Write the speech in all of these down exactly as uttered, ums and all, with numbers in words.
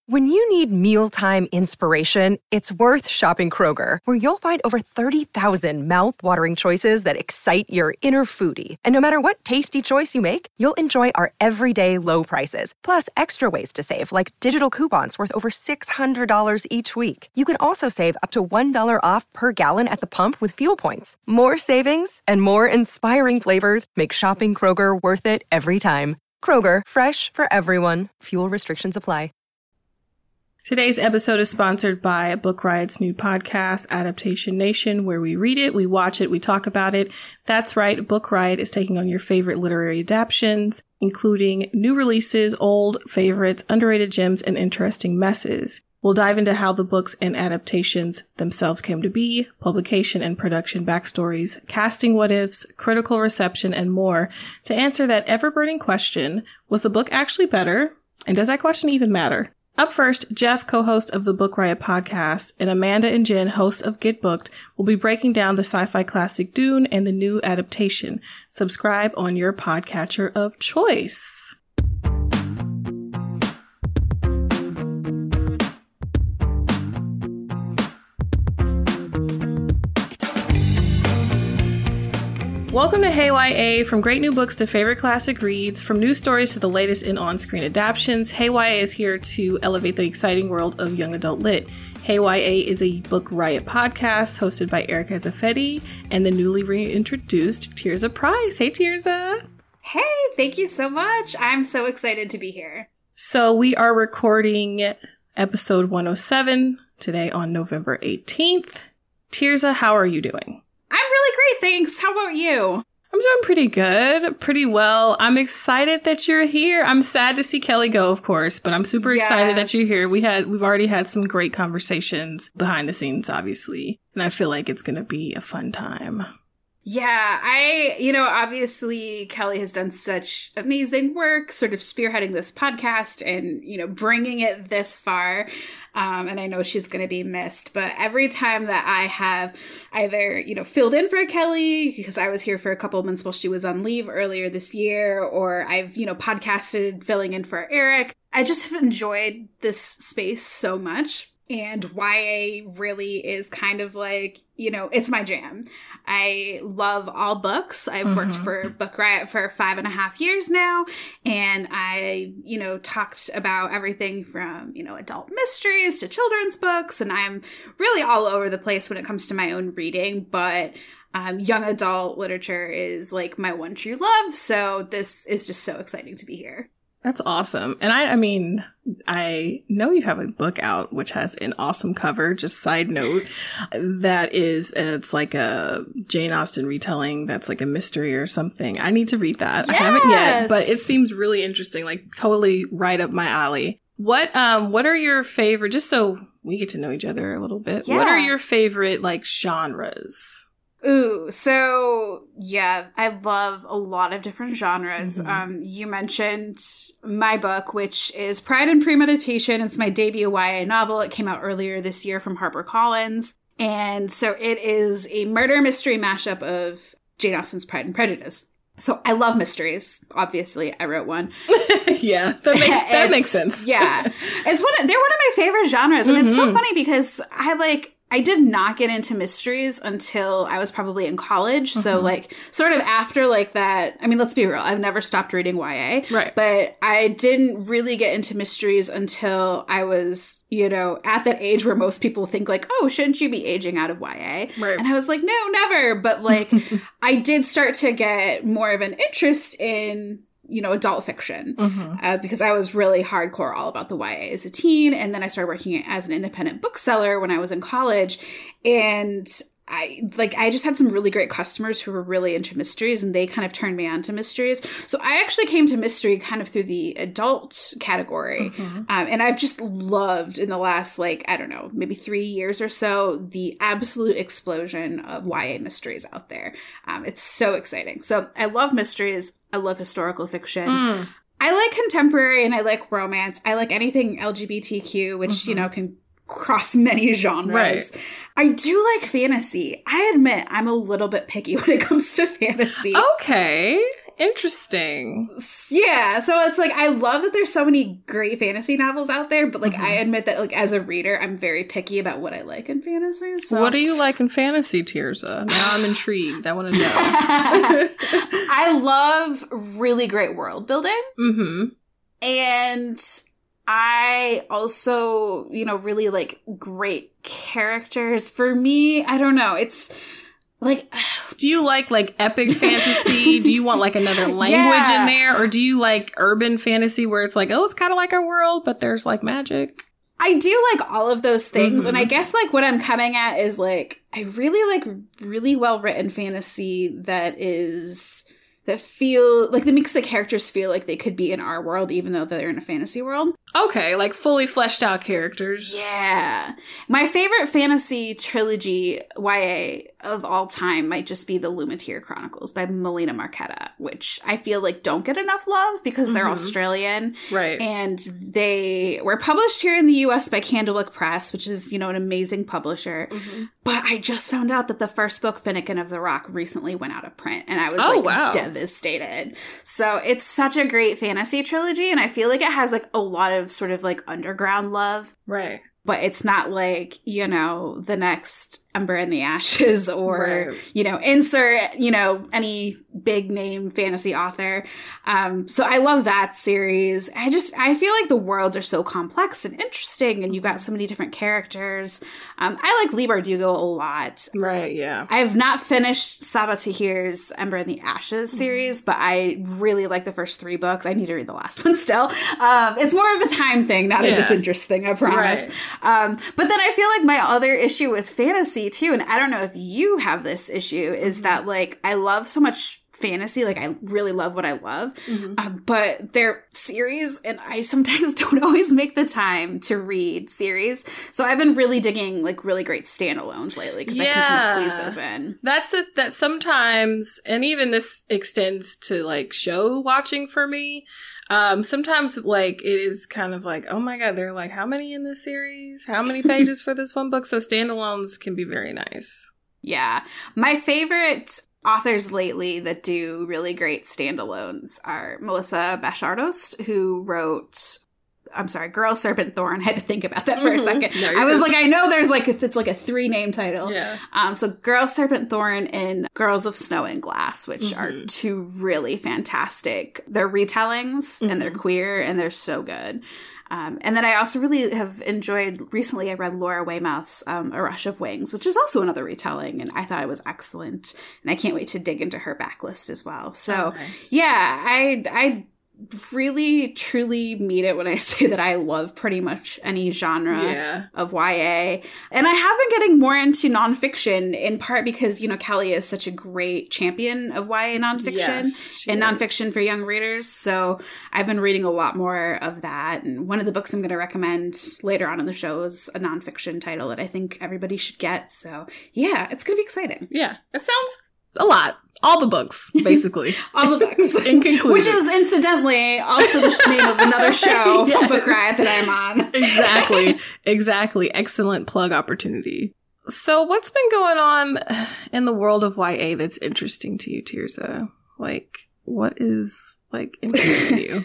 When you need mealtime inspiration, it's worth shopping Kroger, where you'll find over thirty thousand mouth-watering choices that excite your inner foodie. And no matter what tasty choice you make, you'll enjoy our everyday low prices, plus extra ways to save, like digital coupons worth over six hundred dollars each week. You can also save up to one dollar off per gallon at the pump with fuel points. More savings and more inspiring flavors make shopping Kroger worth it every time. Kroger, fresh for everyone. Fuel restrictions apply. Today's episode is sponsored by Book Riot's new podcast, Adaptation Nation, where we read it, we watch it, we talk about it. That's right, Book Riot is taking on your favorite literary adaptions, including new releases, old favorites, underrated gems, and interesting messes. We'll dive into how the books and adaptations themselves came to be, publication and production backstories, casting what-ifs, critical reception, and more to answer that ever-burning question, was the book actually better? And does that question even matter? Up first, Jeff, co-host of the Book Riot podcast, and Amanda and Jen, hosts of Get Booked, will be breaking down the sci-fi classic Dune and the new adaptation. Subscribe on your podcatcher of choice. Welcome to Hey Y A, from great new books to favorite classic reads, from news stories to the latest in on-screen adaptions. Hey Y A is here to elevate the exciting world of young adult lit. Hey Y A is a Book Riot podcast hosted by Erica Zaffetti and the newly reintroduced Tirza Price. Hey, Tirza. Hey, thank you so much. I'm so excited to be here. So we are recording episode one oh seven today on November eighteenth. Tirza, how are you doing? I'm really great, thanks. How about you? I'm doing pretty good, pretty well. I'm excited that you're here. I'm sad to see Kelly go, of course, but I'm super yes. excited that you're here. We had, we've already had some great conversations behind the scenes, obviously, and I feel like it's going to be a fun time. Yeah, I, you know, obviously Kelly has done such amazing work sort of spearheading this podcast and, you know, bringing it this far. Um, and I know she's going to be missed. But every time that I have either, you know, filled in for Kelly, because I was here for a couple of months while she was on leave earlier this year, or I've, you know, podcasted filling in for Eric, I just have enjoyed this space so much. And Y A really is kind of like, you know, it's my jam. I love all books. I've mm-hmm. worked for Book Riot for five and a half years now. And I, you know, talked about everything from, you know, adult mysteries to children's books. And I'm really all over the place when it comes to my own reading. But um, young adult literature is like my one true love. So this is just so exciting to be here. That's awesome. And I, I mean, I know you have a book out, which has an awesome cover, just side note, that is, it's like a Jane Austen retelling that's like a mystery or something. I need to read that. Yes! I haven't yet, but it seems really interesting, like totally right up my alley. What, um, what are your favorite, just so we get to know each other a little bit, yeah. what are your favorite, like, genres? Ooh, so yeah, I love a lot of different genres. Mm-hmm. Um, you mentioned my book, which is Pride and Premeditation. It's my debut Y A novel. It came out earlier this year from HarperCollins. And so it is a murder mystery mashup of Jane Austen's Pride and Prejudice. So I love mysteries. Obviously, I wrote one. yeah, that makes that makes sense. yeah, it's one. Of, they're one of my favorite genres, and mm-hmm. it's so funny because I like. I did not get into mysteries until I was probably in college. Mm-hmm. So like sort of after like that, I mean, let's be real. I've never stopped reading Y A. Right. But I didn't really get into mysteries until I was, you know, at that age where most people think like, oh, shouldn't you be aging out of Y A? Right. And I was like, no, never. But like I did start to get more of an interest in, you know, adult fiction, mm-hmm. uh, because I was really hardcore all about the Y A as a teen. And then I started working as an independent bookseller when I was in college. And I like, I just had some really great customers who were really into mysteries, and they kind of turned me on to mysteries. So I actually came to mystery kind of through the adult category. Mm-hmm. Um, and I've just loved in the last, like, I don't know, maybe three years or so, the absolute explosion of Y A mysteries out there. Um, it's so exciting. So I love mysteries. I love historical fiction. Mm. I like contemporary and I like romance. I like anything L G B T Q, which, mm-hmm. you know, can cross many genres. Right. I do like fantasy. I admit I'm a little bit picky when it comes to fantasy. Okay. Interesting. Yeah, so it's like I love that there's so many great fantasy novels out there, but like mm-hmm. I admit that like as a reader, I'm very picky about what I like in fantasy. So. What do you like in fantasy, Tirza? Now I'm intrigued. I want to know. I love really great world building. Mm-hmm. And I also, you know, really like great characters. For me, I don't know. It's like, do you like like epic fantasy? Do you want like another language yeah. in there? Or do you like urban fantasy where it's like, oh, it's kind of like our world, but there's like magic? I do like all of those things. Mm-hmm. And I guess like what I'm coming at is like, I really like really well written fantasy that is... that feel like that makes the characters feel like they could be in our world, even though they're in a fantasy world. Okay, like fully fleshed out characters. Yeah. My favorite fantasy trilogy Y A of all time might just be the Lumitere Chronicles by Melina Marchetta, which I feel like don't get enough love because they're mm-hmm. Australian. Right. And they were published here in the U S by Candlewick Press, which is, you know, an amazing publisher. Mm-hmm. But I just found out that the first book, Finnegan of the Rock, recently went out of print. And I was oh, like wow. devastated. So it's such a great fantasy trilogy. And I feel like it has like a lot of sort of like underground love. Right. But it's not like, you know, the next Ember in the Ashes or, right. you know, insert, you know, any big name fantasy author. Um, so I love that series. I just, I feel like the worlds are so complex and interesting and you got so many different characters. Um, I like Leigh Bardugo a lot. Right, yeah. I have not finished Sabaa Tahir's Ember in the Ashes series, but I really like the first three books. I need to read the last one still. Um, it's more of a time thing, not yeah. a disinterest thing, I promise. Right. Um, but then I feel like my other issue with fantasy too, and I don't know if you have this issue, is that like I love so much fantasy, like I really love what I love, mm-hmm. um, but they're series and I sometimes don't always make the time to read series. So I've been really digging like really great standalones lately because yeah. I can kind of squeeze those in. That's the, that sometimes, and even this extends to like show watching for me. Um, sometimes like it is kind of like, oh my God, there are like how many in this series? How many pages for this one book? So standalones can be very nice. Yeah. My favorite authors lately that do really great standalones are Melissa Bashardost, who wrote, I'm sorry, Girl, Serpent, Thorn. I had to think about that for mm-hmm. a second. No, I was good. like, I know there's like, it's like a three name title. Yeah. Um, so Girl, Serpent, Thorn and Girls of Snow and Glass, which mm-hmm. are two really fantastic. They're retellings mm-hmm. and they're queer and they're so good. Um, and then I also really have enjoyed, recently I read Laura Weymouth's um, A Rush of Wings, which is also another retelling, and I thought it was excellent. And I can't wait to dig into her backlist as well. So, oh, nice. yeah, I I really, truly mean it when I say that I love pretty much any genre yeah. of Y A. And I have been getting more into nonfiction, in part because, you know, Kelly is such a great champion of Y A nonfiction yes, and is. nonfiction for young readers. So I've been reading a lot more of that. And one of the books I'm going to recommend later on in the show is a nonfiction title that I think everybody should get. So yeah, it's going to be exciting. Yeah, it sounds a lot. All the books, basically. All the books. In conclusion. Which is, incidentally, also the name of another show yes. from Book Riot that I'm on. Exactly. Exactly. Excellent plug opportunity. So what's been going on in the world of Y A that's interesting to you, Tirza? Like, what is, like, interesting to you?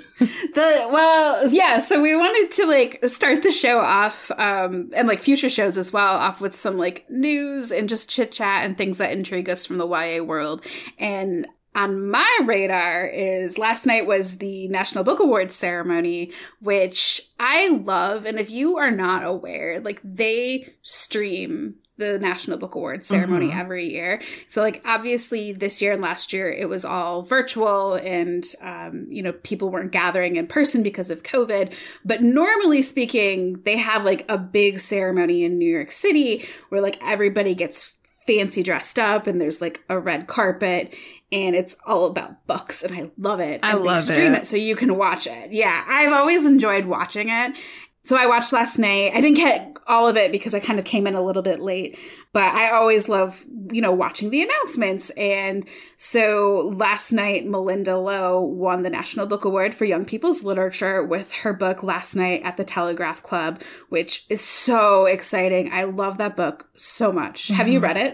the Well, yeah, so we wanted to, like, start the show off, um, and, like, future shows as well, off with some, like, news and just chit-chat and things that intrigue us from the Y A world. And on my radar is last night was the National Book Awards ceremony, which I love. And if you are not aware, like, they stream the National Book Awards ceremony mm-hmm. every year. So, like, obviously this year and last year, it was all virtual and, um, you know, people weren't gathering in person because of COVID. But normally speaking, they have, like, a big ceremony in New York City where, like, everybody gets fancy dressed up and there's, like, a red carpet and it's all about books and I love it. I and love they stream it. it so you can watch it. Yeah, I've always enjoyed watching it. So I watched last night. I didn't get all of it because I kind of came in a little bit late, but I always love, you know, watching the announcements. And so last night, Malinda Lo won the National Book Award for Young People's Literature with her book Last Night at the Telegraph Club, which is so exciting. I love that book so much. Mm-hmm. Have you read it?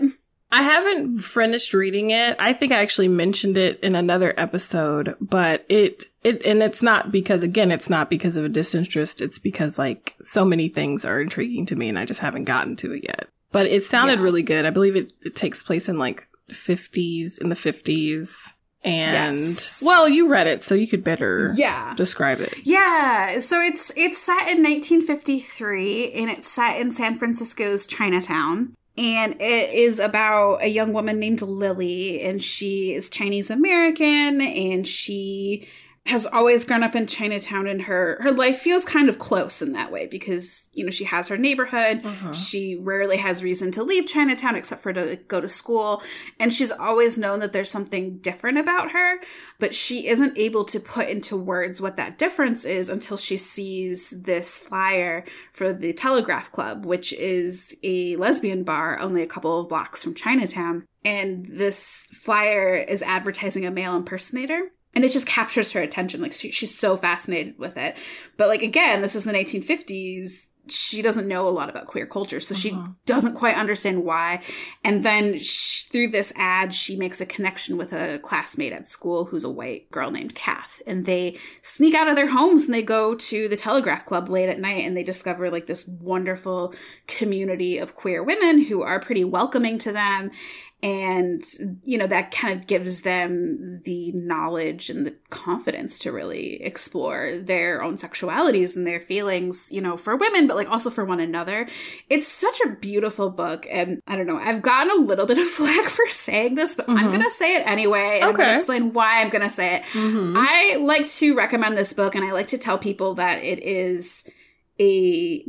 I haven't finished reading it. I think I actually mentioned it in another episode, but it, it, and it's not because, again, it's not because of a disinterest. It's because, like, so many things are intriguing to me and I just haven't gotten to it yet. But it sounded yeah. really good. I believe it, it takes place in, like, fifties, in the fifties. And, yes. well, you read it, so you could better yeah. describe it. Yeah. So it's, it's set in nineteen fifty-three, and it's set in San Francisco's Chinatown. And it is about a young woman named Lily, and she is Chinese American, and she has always grown up in Chinatown, and her, her life feels kind of close in that way because, you know, she has her neighborhood. Uh-huh. She rarely has reason to leave Chinatown except for to go to school. And she's always known that there's something different about her, but she isn't able to put into words what that difference is until she sees this flyer for the Telegraph Club, which is a lesbian bar only a couple of blocks from Chinatown. And this flyer is advertising a male impersonator. And it just captures her attention. Like, she, she's so fascinated with it. But, like, again, this is the nineteen fifties. She doesn't know a lot about queer culture, so uh-huh. she doesn't quite understand why. And then she, through this ad, she makes a connection with a classmate at school who's a white girl named Kath. And they sneak out of their homes and they go to the Telegraph Club late at night, and they discover, like, this wonderful community of queer women who are pretty welcoming to them. And, you know, that kind of gives them the knowledge and the confidence to really explore their own sexualities and their feelings, you know, for women, but, like, also for one another. It's such a beautiful book. And I don't know, I've gotten a little bit of flack for saying this, but mm-hmm. I'm going to say it anyway. And okay. I'm going to explain why I'm going to say it. Mm-hmm. I like to recommend this book, and I like to tell people that it is a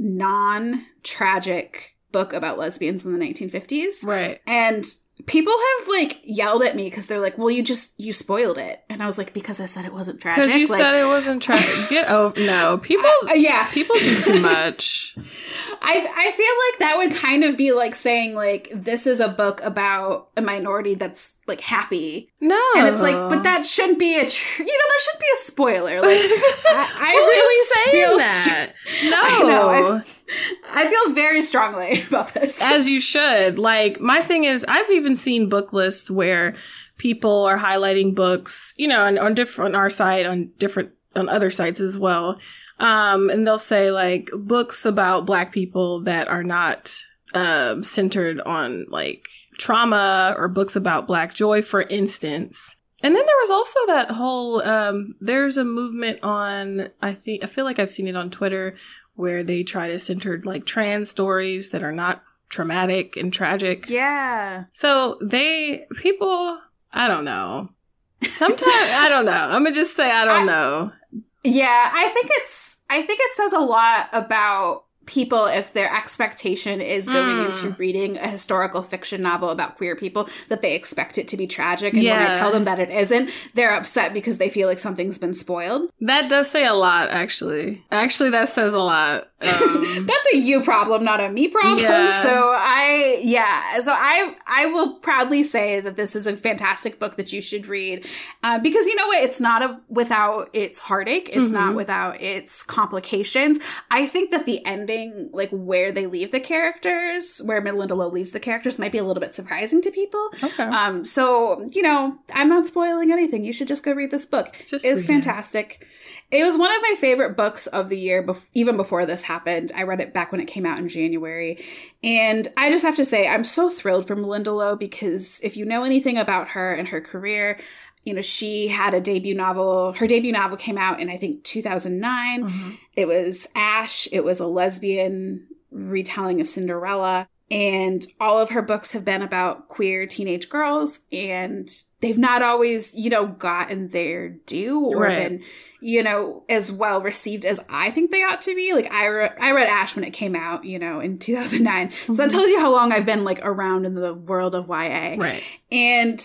non-tragic book about lesbians in the nineteen fifties. Right. And people have, like, yelled at me because they're like, well, you just, you spoiled it. And I was like, because I said it wasn't tragic. Because you like, said it wasn't tragic. Get over, no, people, uh, yeah. people do too much. I I feel like that would kind of be like saying, like, this is a book about a minority that's, like, happy. No. And it's like, but that shouldn't be a, tr- you know, that shouldn't be a spoiler. Like, I, I really feel that. Str- no. I know. I, I feel very strongly about this. As you should. Like, my thing is, I've even seen book lists where people are highlighting books, you know, on, on different, on our site, on different, on other sites as well. Um, and they'll say, like, books about Black people that are not um, centered on, like, trauma, or books about Black joy, for instance. And then there was also that whole, um, there's a movement on, I think, I feel like I've seen it on Twitter, where they try to center, like, trans stories that are not traumatic and tragic. Yeah. So they, people, I don't know. Sometimes, I don't know. I'm going to just say I don't I, know. Yeah, I think it's, I think it says a lot about people if their expectation is going mm. into reading a historical fiction novel about queer people, that they expect it to be tragic. And yeah. when I tell them that it isn't, they're upset because they feel like something's been spoiled. That does say a lot, actually. Actually, that says a lot. Um, That's a you problem, not a me problem. Yeah. So I, yeah. So I, I will proudly say that this is a fantastic book that you should read. Uh, because you know what? It's not a, without its heartache. It's mm-hmm. not without its complications. I think that the ending, like where they leave the characters, where Linda Lowe leaves the characters, might be a little bit surprising to people. Okay. Um, so, you know, I'm not spoiling anything. You should just go read this book. Just it's fantastic. It. It was one of my favorite books of the year, bef- even before this happened. I read it back when it came out in January. And I just have to say, I'm so thrilled for Malinda Lo, because if you know anything about her and her career, you know, she had a debut novel. Her debut novel came out in, I think, two thousand nine. Mm-hmm. It was Ash. It was a lesbian retelling of Cinderella. And all of her books have been about queer teenage girls, and they've not always, you know, gotten their due or right. been, you know, as well received as I think they ought to be. Like, I, re- I read Ash when it came out, you know, in two thousand nine. Mm-hmm. So that tells you how long I've been, like, around in the world of Y A. Right. And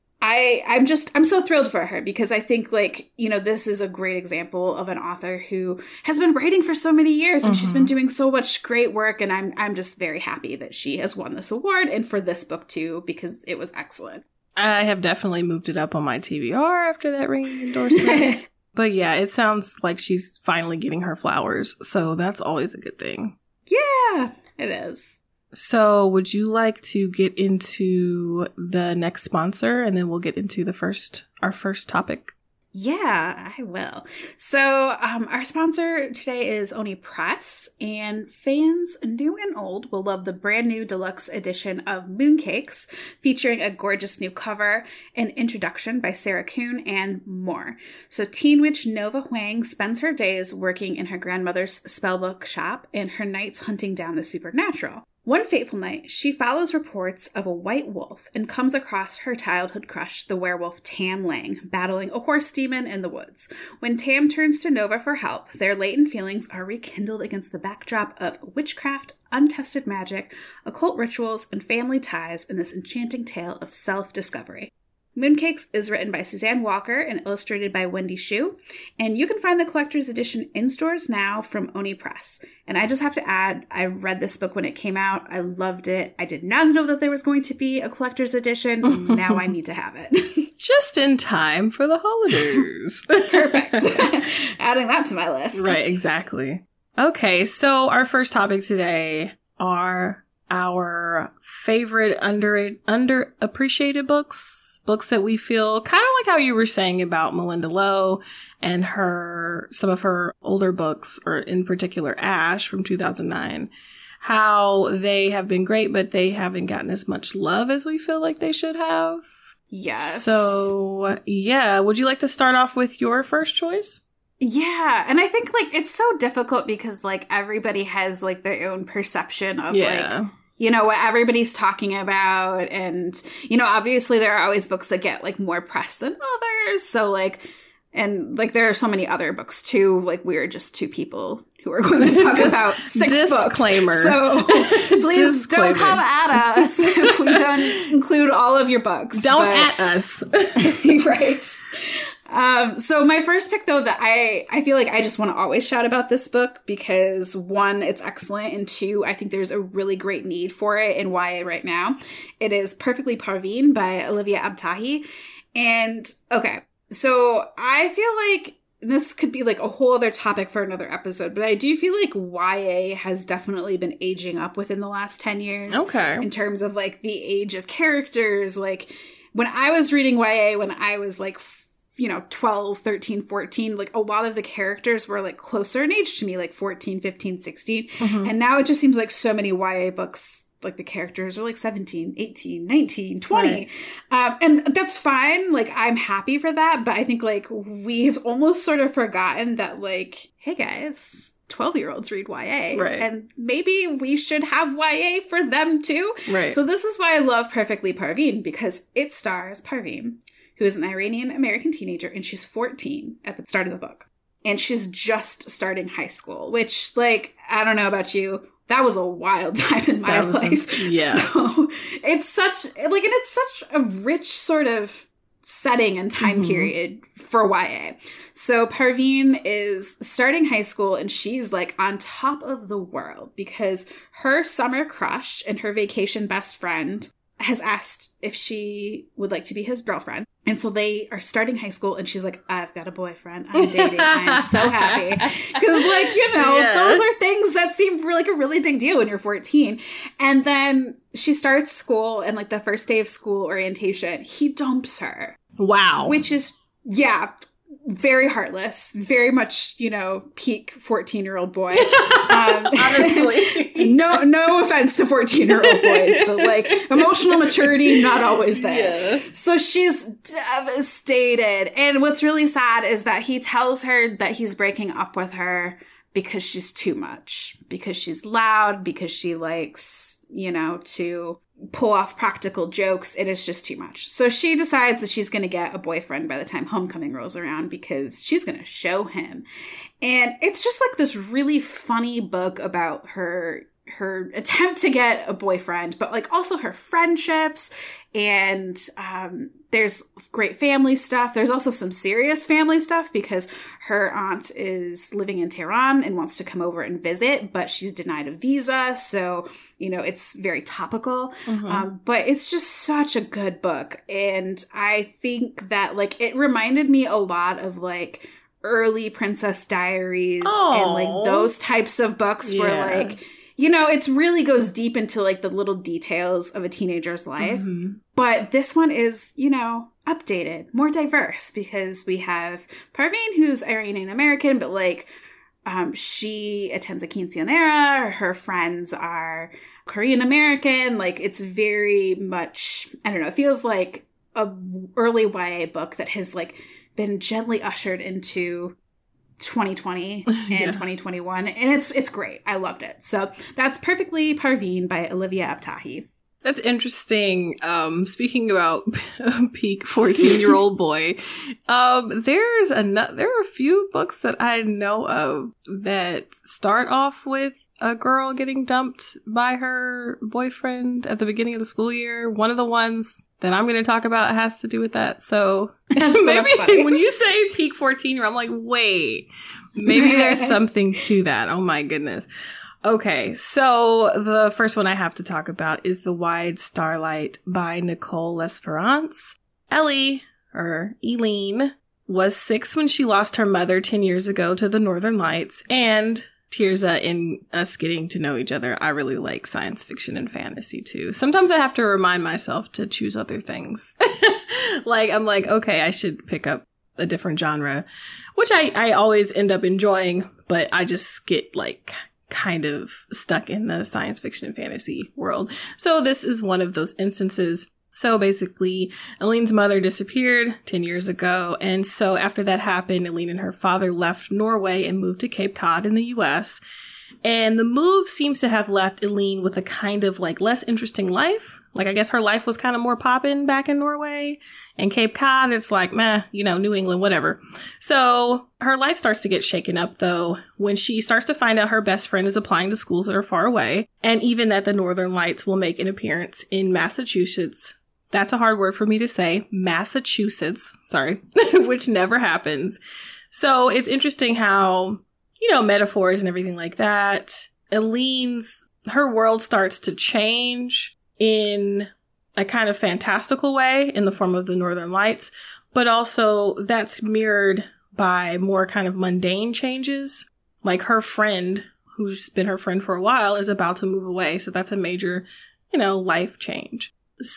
I, I'm just, I'm so thrilled for her, because I think, like, you know, this is a great example of an author who has been writing for so many years, and mm-hmm. she's been doing so much great work. And I'm, I'm just very happy that she has won this award, and for this book too, because it was excellent. I have definitely moved it up on my T B R after that ringing endorsement. But yeah, it sounds like she's finally getting her flowers. So that's always a good thing. Yeah, it is. So would you like to get into the next sponsor, and then we'll get into the first, our first topic? Yeah, I will. So um, our sponsor today is Oni Press, and fans new and old will love the brand new deluxe edition of Mooncakes, featuring a gorgeous new cover, an introduction by Sarah Kuhn, and more. So teen witch Nova Huang spends her days working in her grandmother's spellbook shop and her nights hunting down the supernatural. One fateful night, she follows reports of a white wolf and comes across her childhood crush, the werewolf Tam Lang, battling a horse demon in the woods. When Tam turns to Nova for help, their latent feelings are rekindled against the backdrop of witchcraft, untested magic, occult rituals, and family ties in this enchanting tale of self-discovery. Mooncakes is written by Suzanne Walker and illustrated by Wendy Xu, and you can find the collector's edition in stores now from Oni Press. And I just have to add, I read this book when it came out. I loved it. I did not know that there was going to be a collector's edition. Now I need to have it. Just in time for the holidays. Perfect. Adding that to my list. Right, exactly. Okay, so our first topic today are our favorite under underappreciated books. Books that we feel kind of like how you were saying about Malinda Lo and her, some of her older books, or in particular Ash from two thousand nine, how they have been great, but they haven't gotten as much love as we feel like they should have. Yes. So, yeah. Would you like to start off with your first choice? Yeah. And I think like it's so difficult because like everybody has like their own perception of yeah. like, you know, what everybody's talking about. And, you know, obviously there are always books that get like more press than others. So like, and like there are so many other books too. Like we're just two people who are going to talk Dis- about six disclaimer. books. So please Disclaimer. don't come at us if we don't include all of your books. Don't but, at us. Right. Um, so my first pick, though, that I, I feel like I just want to always shout about this book because, one, it's excellent, and two, I think there's a really great need for it in Y A right now. It is Perfectly Parveen by Olivia Abtahi. And, okay, so I feel like this could be like a whole other topic for another episode, but I do feel like Y A has definitely been aging up within the last ten years. Okay. In terms of like the age of characters. Like when I was reading Y A, when I was like you know, twelve, thirteen, fourteen, like a lot of the characters were like closer in age to me, like fourteen, fifteen, sixteen. Mm-hmm. And now it just seems like so many Y A books, like the characters are like seventeen, eighteen, nineteen, twenty. Right. Um, and that's fine. Like I'm happy for that. But I think like we've almost sort of forgotten that like, hey guys, twelve year olds read Y A. Right. And maybe we should have Y A for them too. Right. So this is why I love Perfectly Parveen, because it stars Parveen, who is an Iranian-American teenager, and she's fourteen at the start of the book. And she's just starting high school, which, like, I don't know about you, that was a wild time in my that life. A, yeah. So it's such, like, and it's such a rich sort of setting and time mm-hmm. period for Y A. So Parveen is starting high school, and she's, like, on top of the world because her summer crush and her vacation best friend has asked if she would like to be his girlfriend. And so they are starting high school, and she's like, I've got a boyfriend. I'm dating. I'm so happy. Because, like, you know, yeah. those are things that seem like a really big deal when you're fourteen. And then she starts school, and, like, the first day of school orientation, he dumps her. Wow. Which is, yeah, very heartless. Very much, you know, peak fourteen-year-old boy. Um, Honestly. no no offense to fourteen-year-old boys, but, like, emotional maturity, not always there. Yeah. So she's devastated. And what's really sad is that he tells her that he's breaking up with her because she's too much. Because she's loud, because she likes, you know, to pull off practical jokes. It is just too much. So she decides that she's going to get a boyfriend by the time homecoming rolls around because she's going to show him. And it's just like this really funny book about her her attempt to get a boyfriend, but like also her friendships. And um, there's great family stuff. There's also some serious family stuff because her aunt is living in Tehran and wants to come over and visit, but she's denied a visa. So, you know, it's very topical. Mm-hmm. Um, but it's just such a good book. And I think that like it reminded me a lot of like early Princess Diaries Aww. And like those types of books yeah. where like, you know, it's really goes deep into like the little details of a teenager's life. Mm-hmm. But this one is, you know, updated, more diverse, because we have Parveen, who's Iranian American, but like um, she attends a quinceanera. Her friends are Korean American. Like, it's very much, I don't know, it feels like a early Y A book that has like been gently ushered into twenty twenty and yeah. twenty twenty-one, and it's it's great. I loved it. So that's Perfectly Parveen by Olivia Abtahi. That's interesting. Um, speaking about peak fourteen-year-old boy, um, there's a there are a few books that I know of that start off with a girl getting dumped by her boyfriend at the beginning of the school year. One of the ones that I'm going to talk about has to do with that. So maybe when you say peak fourteen-year-old, I'm like, wait, maybe there's something to that. Oh my goodness. Okay, so the first one I have to talk about is The Wide Starlight by Nicole L'Esperance. Ellie, or Eileen, was six when she lost her mother ten years ago to the Northern Lights, and Tirza, in us getting to know each other, I really like science fiction and fantasy too. Sometimes I have to remind myself to choose other things. Like, I'm like, okay, I should pick up a different genre, which I, I always end up enjoying, but I just get like kind of stuck in the science fiction and fantasy world. So this is one of those instances. So basically, Eileen's mother disappeared ten years ago. And so after that happened, Eileen and her father left Norway and moved to Cape Cod in the U S. And the move seems to have left Eileen with a kind of like less interesting life. Like, I guess her life was kind of more poppin' back in Norway. And Cape Cod, it's like, meh, you know, New England, whatever. So her life starts to get shaken up, though, when she starts to find out her best friend is applying to schools that are far away. And even that the Northern Lights will make an appearance in Massachusetts. That's a hard word for me to say. Massachusetts, sorry, which never happens. So it's interesting how, you know, metaphors and everything like that. Eileen's, her world starts to change in a kind of fantastical way in the form of the Northern Lights, but also that's mirrored by more kind of mundane changes. Like her friend, who's been her friend for a while, is about to move away. So that's a major, you know, life change.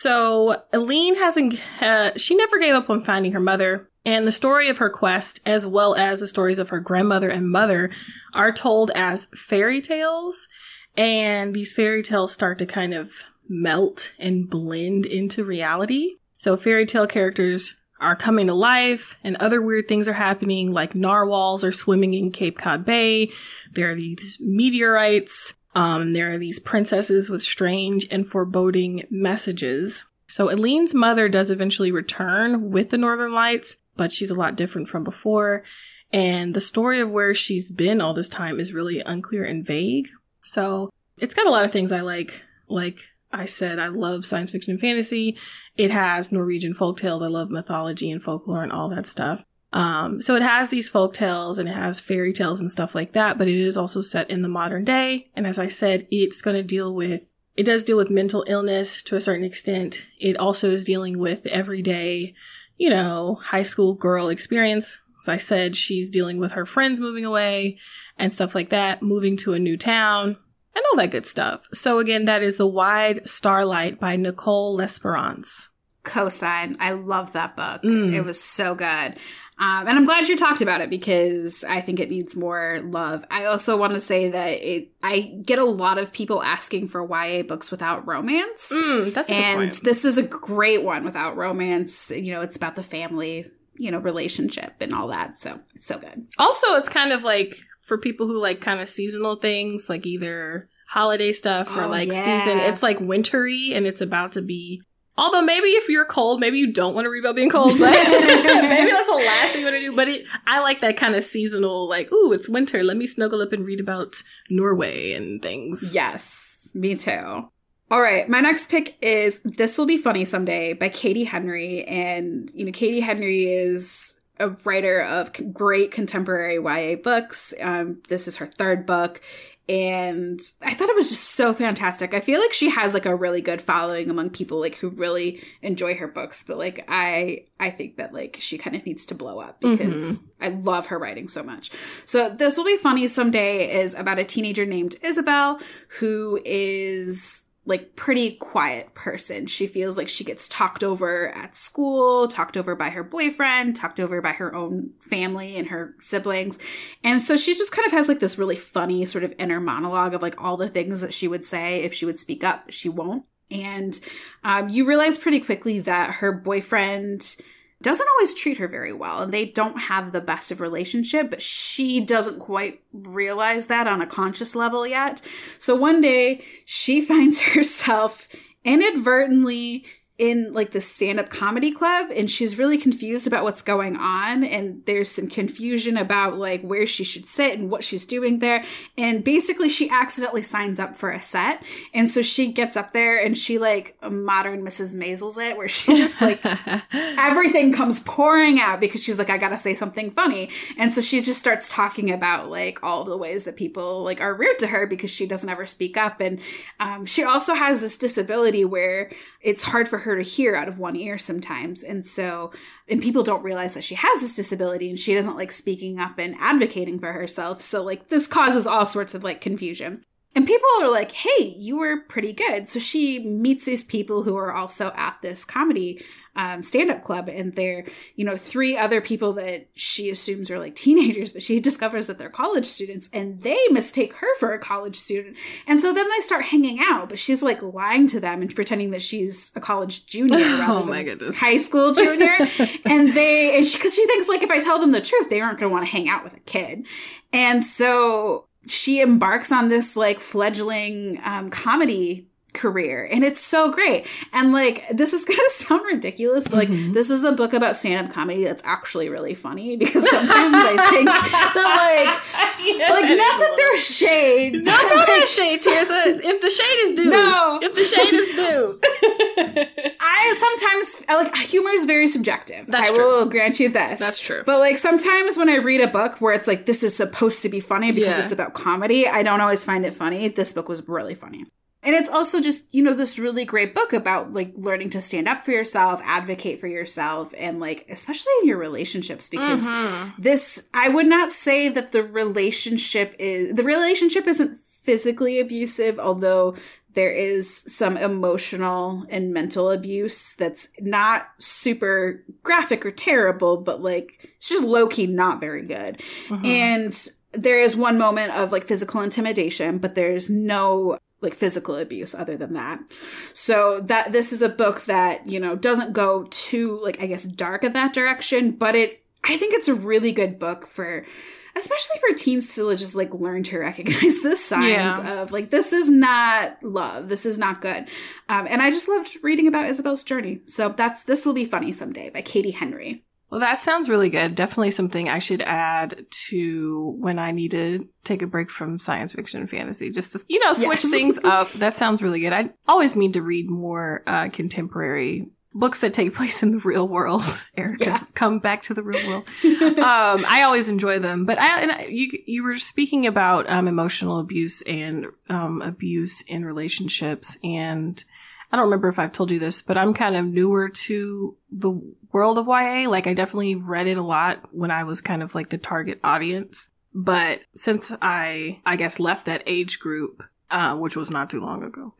So Eileen hasn't, uh, she never gave up on finding her mother. And the story of her quest, as well as the stories of her grandmother and mother, are told as fairy tales. And these fairy tales start to kind of melt and blend into reality. So fairy tale characters are coming to life and other weird things are happening, like narwhals are swimming in Cape Cod Bay. There are these meteorites. Um, there are these princesses with strange and foreboding messages. So Eileen's mother does eventually return with the Northern Lights, but she's a lot different from before. And the story of where she's been all this time is really unclear and vague. So it's got a lot of things I like, like I said, I love science fiction and fantasy. It has Norwegian folktales. I love mythology and folklore and all that stuff. Um, so it has these folktales and it has fairy tales and stuff like that, but it is also set in the modern day. And as I said, it's going to deal with, it does deal with mental illness to a certain extent. It also is dealing with everyday, you know, high school girl experience. As I said, she's dealing with her friends moving away and stuff like that, moving to a new town. And all that good stuff. So again, that is The Wide Starlight by Nicole L'Esperance. Cosign. I love that book. Mm. It was so good. Um, and I'm glad you talked about it because I think it needs more love. I also want to say that it. I get a lot of people asking for Y A books without romance. Mm, that's a good and point. This is a great one without romance. You know, it's about the family, you know, relationship and all that. So it's so good. Also, it's kind of like for people who like kind of seasonal things, like either holiday stuff or oh, like yeah. season. It's like wintry and it's about to be. Although maybe if you're cold, maybe you don't want to read about being cold, but maybe that's the last thing you want to do. But it, I like that kind of seasonal, like, ooh, it's winter. Let me snuggle up and read about Norway and things. Yes, me too. All right, my next pick is This Will Be Funny Someday by Katie Henry. And, you know, Katie Henry is a writer of great contemporary Y A books. Um, this is her third book. And I thought it was just so fantastic. I feel like she has like a really good following among people like who really enjoy her books. But like I I think that like she kind of needs to blow up because mm-hmm. I love her writing so much. So This Will Be Funny Someday is about a teenager named Isabel who is like pretty quiet person. She feels like she gets talked over at school, talked over by her boyfriend, talked over by her own family and her siblings. And so she just kind of has like this really funny sort of inner monologue of like all the things that she would say if she would speak up, but she won't. And um, you realize pretty quickly that her boyfriend doesn't always treat her very well, and they don't have the best of relationship, but she doesn't quite realize that on a conscious level yet. So one day she finds herself inadvertently in like the stand-up comedy club, and she's really confused about what's going on, and there's some confusion about like where she should sit and what she's doing there. And basically she accidentally signs up for a set, and so she gets up there and she like modern Missus Maisels it, where she just like everything comes pouring out because she's like, I gotta say something funny. And so she just starts talking about like all of the ways that people like are rude to her because she doesn't ever speak up. And um, she also has this disability where it's hard for her to hear out of one ear sometimes. And so, and people don't realize that she has this disability, and she doesn't like speaking up and advocating for herself. So like this causes all sorts of like confusion. And people are like, hey, you were pretty good. So she meets these people who are also at this comedy um, stand-up club. And they're, you know, three other people that she assumes are like teenagers, but she discovers that they're college students, and they mistake her for a college student. And so then they start hanging out, but she's like lying to them and pretending that she's a college junior rather oh my than goodness. high school junior. and they, and she, because she thinks like if I tell them the truth, they aren't going to want to hang out with a kid. And so she embarks on this like fledgling um, comedy career, and it's so great. And like, this is gonna sound ridiculous, but like mm-hmm. this is a book about stand-up comedy that's actually really funny, because sometimes I think that like yeah, like not to throw shade, don't throw that shade, Tirza. If the shade is due, no. if the shade is due. I sometimes like humor is very subjective. That's I true. will grant you this. That's true. But like sometimes when I read a book where it's like this is supposed to be funny because yeah. it's about comedy, I don't always find it funny. This book was really funny. And it's also just, you know, this really great book about like learning to stand up for yourself, advocate for yourself, and like, especially in your relationships, because mm-hmm. this, I would not say that the relationship is, the relationship isn't physically abusive, although there is some emotional and mental abuse that's not super graphic or terrible, but like, it's just low-key not very good. Mm-hmm. And there is one moment of like physical intimidation, but there's no like physical abuse other than that. So that this is a book that, you know, doesn't go too like, I guess, dark in that direction, but it, I think it's a really good book for, especially for teens to just like learn to recognize the signs yeah. of like, this is not love. This is not good. Um, and I just loved reading about Isabel's journey. So that's, This Will Be Funny Someday by Katie Henry. Well, that sounds really good. Definitely something I should add to when I need to take a break from science fiction and fantasy, just to, you know, switch yes. things up. That sounds really good. I always mean to read more uh, contemporary books that take place in the real world. Erica, yeah. come back to the real world. um, I always enjoy them. But I, and I, you, you were speaking about um, emotional abuse and um, abuse in relationships, and I don't remember if I've told you this, but I'm kind of newer to the world of Y A. Like, I definitely read it a lot when I was kind of like the target audience. But since I, I guess, left that age group, uh, which was not too long ago,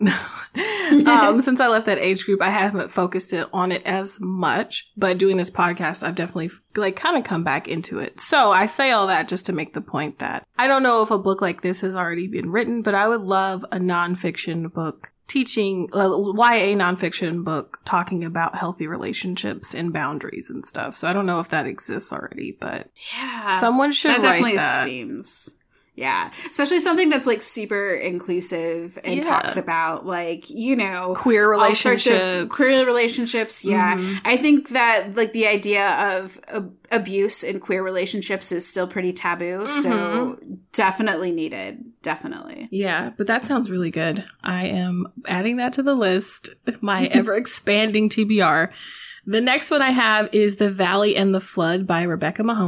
um, since I left that age group, I haven't focused it on it as much. But doing this podcast, I've definitely like kind of come back into it. So I say all that just to make the point that I don't know if a book like this has already been written, but I would love a nonfiction book teaching uh, Y A nonfiction book talking about healthy relationships and boundaries and stuff. So I don't know if that exists already, but yeah, someone should that write definitely that. Seems yeah, especially something that's like super inclusive and yeah. talks about like, you know, queer relationships, all sorts of queer relationships. Yeah, mm-hmm. I think that like the idea of uh, abuse in queer relationships is still pretty taboo. Mm-hmm. So definitely needed. Definitely. Yeah, but that sounds really good. I am adding that to the list. My ever expanding T B R. The next one I have is The Valley and the Flood by Rebecca Mahoney.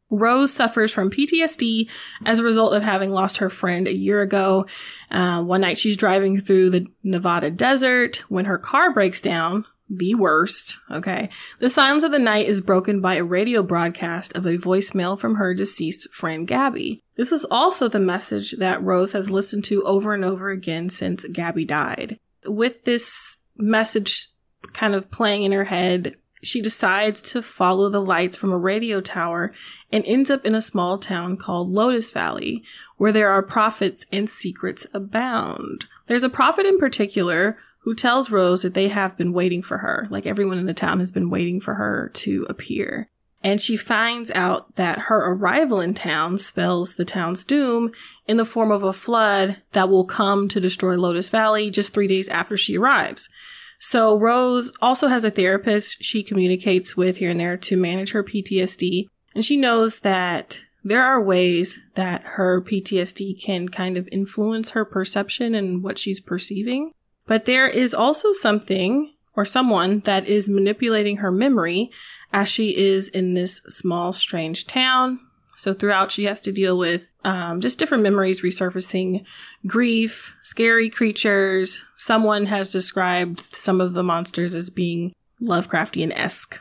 Rose suffers from P T S D as a result of having lost her friend a year ago. Uh, one night she's driving through the Nevada desert when her car breaks down. The worst, okay? The silence of the night is broken by a radio broadcast of a voicemail from her deceased friend Gabby. This is also the message that Rose has listened to over and over again since Gabby died. With this message kind of playing in her head, she decides to follow the lights from a radio tower and ends up in a small town called Lotus Valley, where there are prophets and secrets abound. There's a prophet in particular who tells Rose that they have been waiting for her, like everyone in the town has been waiting for her to appear. And she finds out that her arrival in town spells the town's doom in the form of a flood that will come to destroy Lotus Valley just three days after she arrives. So Rose also has a therapist she communicates with here and there to manage her P T S D. And she knows that there are ways that her P T S D can kind of influence her perception and what she's perceiving. But there is also something or someone that is manipulating her memory as she is in this small, strange town. So throughout, she has to deal with um, just different memories resurfacing, grief, scary creatures. Someone has described some of the monsters as being Lovecraftian-esque.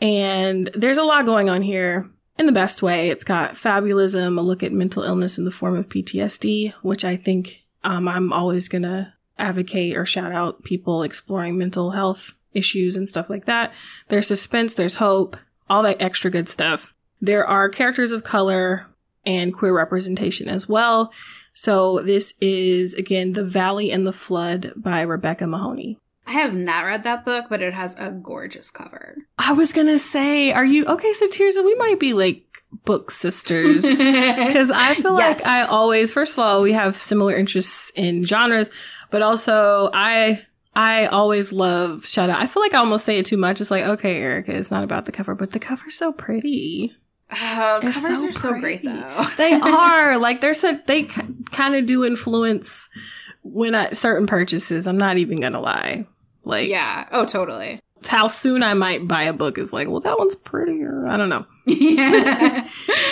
And there's a lot going on here in the best way. It's got fabulism, a look at mental illness in the form of P T S D, which I think um, I'm always going to advocate or shout out people exploring mental health issues and stuff like that. There's suspense, there's hope, all that extra good stuff. There are characters of color and queer representation as well. So this is, again, The Valley and the Flood by Rebecca Mahoney. I have not read that book, but it has a gorgeous cover. I was going to say, are you, okay, so Tirza, we might be like book sisters. Because I feel yes. like I always, first of all, we have similar interests in genres, but also I... I always love shout out. I feel like I almost say it too much. It's like, okay, Erica, it's not about the cover, but the cover's so pretty. Oh, it's covers so are so great, though. They are. Like, they're so, they k- kind of do influence when I, certain purchases. I'm not even going to lie. Like, yeah. Oh, totally. How soon I might buy a book is like, well, that one's prettier. I don't know. Yeah.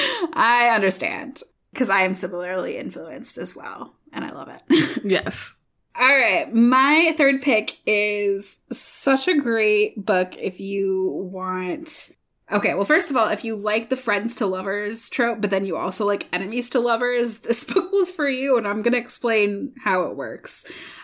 I understand. Because I am similarly influenced as well. And I love it. Yes. All right, my third pick is such a great book if you want... Okay, well, first of all, if you like the friends to lovers trope, but then you also like enemies to lovers, this book was for you, and I'm going to explain how it works.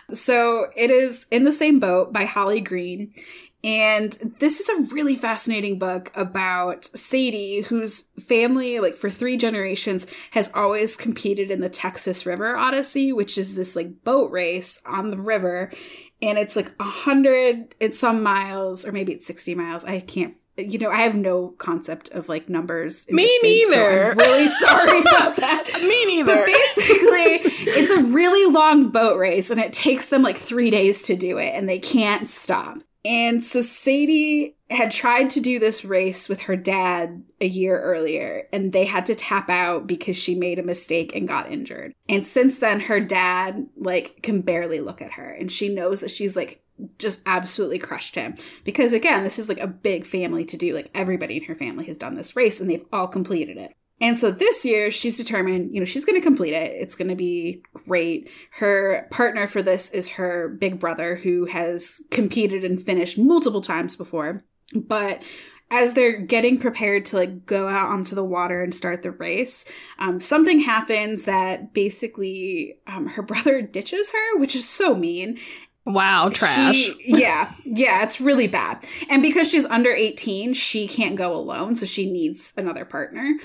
So it is In the Same Boat by Holly Green. And this is a really fascinating book about Sadie, whose family, like for three generations, has always competed in the Texas River Odyssey, which is this like boat race on the river. And it's like a hundred and some miles, or maybe it's sixty miles. I can't, you know, I have no concept of like numbers. Me distance, neither. So I'm really sorry about that. Me neither. But basically, it's a really long boat race, and it takes them like three days to do it, and they can't stop. And so Sadie had tried to do this race with her dad a year earlier, and they had to tap out because she made a mistake and got injured. And since then, her dad, like, can barely look at her. And she knows that she's, like, just absolutely crushed him. Because, again, this is, like, a big family to do. Like, everybody in her family has done this race, and they've all completed it. And so this year, she's determined, you know, she's going to complete it. It's going to be great. Her partner for this is her big brother, who has competed and finished multiple times before. But as they're getting prepared to, like, go out onto the water and start the race, um, something happens that basically um, her brother ditches her, which is so mean. Wow, trash. She, yeah, yeah, it's really bad. And because she's under eighteen, she can't go alone, so she needs another partner.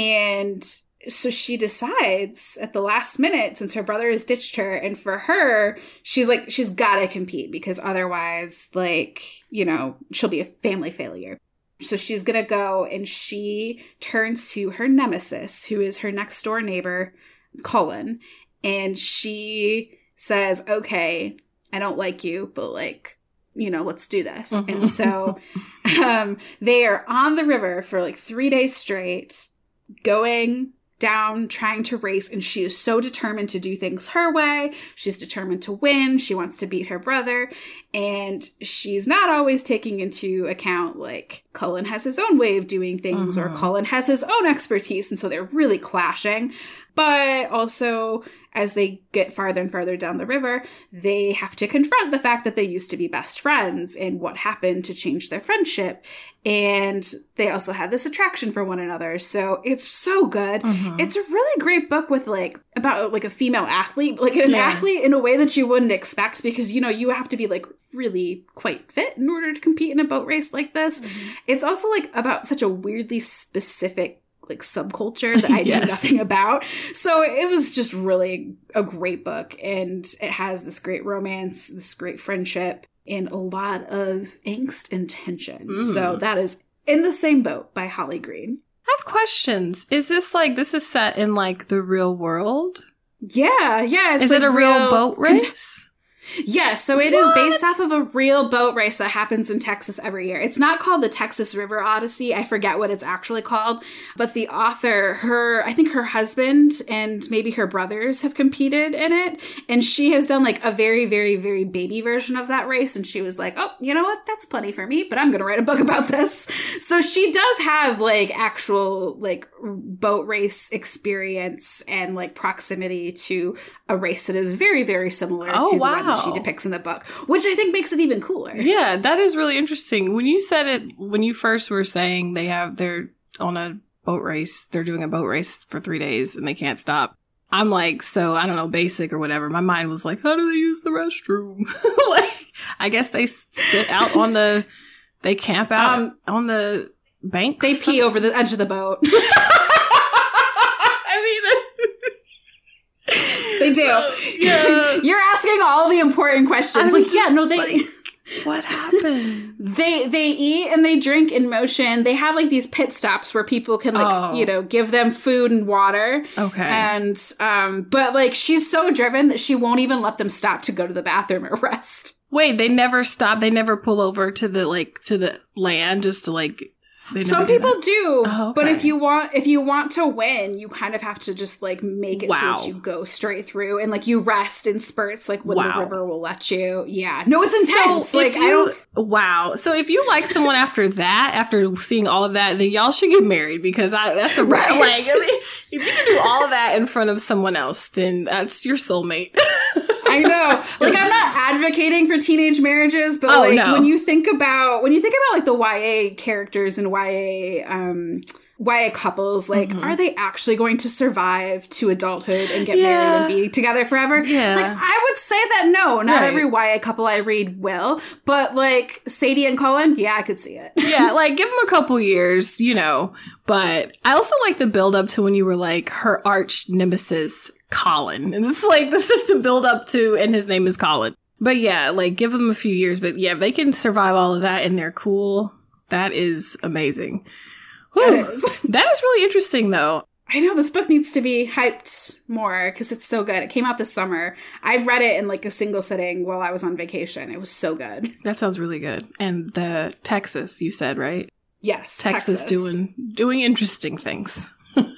And so she decides at the last minute, since her brother has ditched her, and for her, she's like, she's got to compete because otherwise, like, you know, she'll be a family failure. So she's going to go, and she turns to her nemesis, who is her next door neighbor, Cullen. And she says, okay, I don't like you, but like, you know, let's do this. Mm-hmm. And so um, they are on the river for like three days straight, going down trying to race, and she is so determined to do things her way. She's determined to win. She wants to beat her brother, and she's not always taking into account, like, Cullen has his own way of doing things, uh-huh. or Cullen has his own expertise, and so they're really clashing. But also, as they get farther and farther down the river, they have to confront the fact that they used to be best friends and what happened to change their friendship. And they also have this attraction for one another. So it's so good. Mm-hmm. It's a really great book with like about like a female athlete, like an yeah. athlete in a way that you wouldn't expect, because, you know, you have to be like really quite fit in order to compete in a boat race like this. Mm-hmm. It's also like about such a weirdly specific like subculture that I yes. knew nothing about. So it was just really a great book, and it has this great romance, this great friendship, and a lot of angst and tension. Mm. So that is In the Same Boat by Holly Green. I have questions. Is this like, this is set in like the real world? Yeah, yeah. It's is like it a real, real boat race? Yes, yeah, so it what? is based off of a real boat race that happens in Texas every year. It's not called the Texas River Odyssey. I forget what it's actually called. But the author, her, I think her husband and maybe her brothers have competed in it. And she has done like a very, very, very baby version of that race. And she was like, oh, you know what? That's plenty for me, but I'm going to write a book about this. So she does have like actual like boat race experience and like proximity to a race that is very, very similar oh, to wow. the one that she depicts in the book, which I think makes it even cooler. Yeah, that is really interesting. When you said it, when you first were saying they have, they're on a boat race, they're doing a boat race for three days and they can't stop. I'm like, so I don't know, basic or whatever. My mind was like, how do they use the restroom? Like, I guess they sit out on the, they camp out um, on the banks. They pee over the edge of the boat. They do. Yeah. You're asking all the important questions. I'm like, yeah, no, they. Like, what happened? they they eat and they drink in motion. They have like these pit stops where people can like oh. you know give them food and water. Okay. And um, but like she's so driven that she won't even let them stop to go to the bathroom or rest. Wait, they never stop. They never pull over to the like to the land just to like. Some do people that. do, oh, okay. but if you want, if you want to win, you kind of have to just like make it wow. so that you go straight through and like you rest in spurts, like when wow. the river will let you. Yeah, no, it's intense. So like you, I don't. Wow. So if you like someone after that, after seeing all of that, then y'all should get married, because I, that's a right. Like I mean, if you can do all of that in front of someone else, then that's your soulmate. I know. Like, I'm not advocating for teenage marriages, but oh, like no. when you think about when you think about like the Y A characters and Y A um Y A couples, like, mm-hmm. are they actually going to survive to adulthood and get yeah. married and be together forever? Yeah. Like, I would say that no, not right. every Y A couple I read will, but like Sadie and Cullen, yeah, I could see it. Yeah, like give them a couple years, you know. But I also like the build up to when you were like her arch nemesis, Colin. And it's like, this is the build up to, and his name is Colin. But yeah, like give them a few years. But yeah, if they can survive all of that and they're cool, that is amazing. Whew. That is. That is really interesting, though. I know this book needs to be hyped more because it's so good. It came out this summer. I read it in like a single sitting while I was on vacation. It was so good. That sounds really good. And the Texas, you said, right? Yes, Texas, Texas. doing doing interesting things.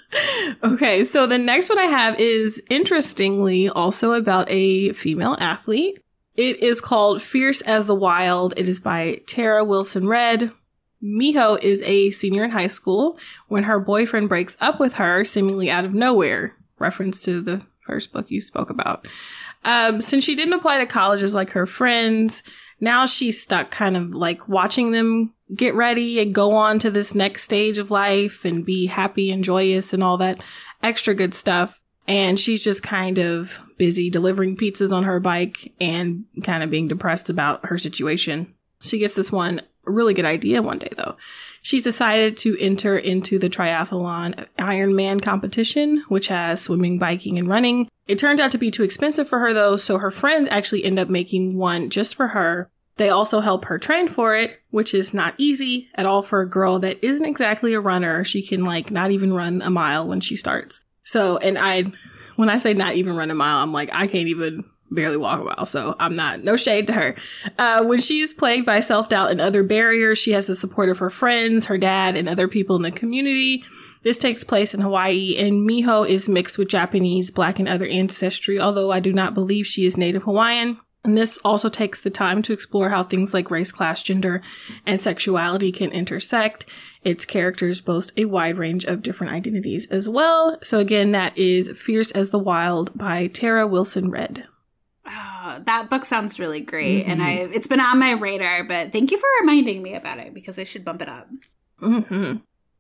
Okay, so the next one I have is, interestingly, also about a female athlete. It is called Fierce as the Wild. It is by Tara Wilson Redd. Miho is a senior in high school when her boyfriend breaks up with her, seemingly out of nowhere. Reference to the first book you spoke about. Um, since she didn't apply to colleges like her friends, now she's stuck kind of like watching them get ready and go on to this next stage of life and be happy and joyous and all that extra good stuff. And she's just kind of busy delivering pizzas on her bike and kind of being depressed about her situation. She gets this one really good idea one day, though. She's decided to enter into the triathlon Ironman competition, which has swimming, biking, and running. It turns out to be too expensive for her, though, so her friends actually end up making one just for her. They also help her train for it, which is not easy at all for a girl that isn't exactly a runner. She can, like, not even run a mile when she starts. So, and I, when I say not even run a mile, I'm like, I can't even barely walk a mile, so I'm not, no shade to her. Uh, when she is plagued by self-doubt and other barriers, she has the support of her friends, her dad, and other people in the community. This takes place in Hawaii, and Miho is mixed with Japanese, Black, and other ancestry, although I do not believe she is Native Hawaiian. And this also takes the time to explore how things like race, class, gender, and sexuality can intersect. Its characters boast a wide range of different identities as well. So again, that is Fierce as the Wild by Tara Wilson Redd. Oh, that book sounds really great. Mm-hmm. And I it's been on my radar, but thank you for reminding me about it because I should bump it up. Mm-hmm.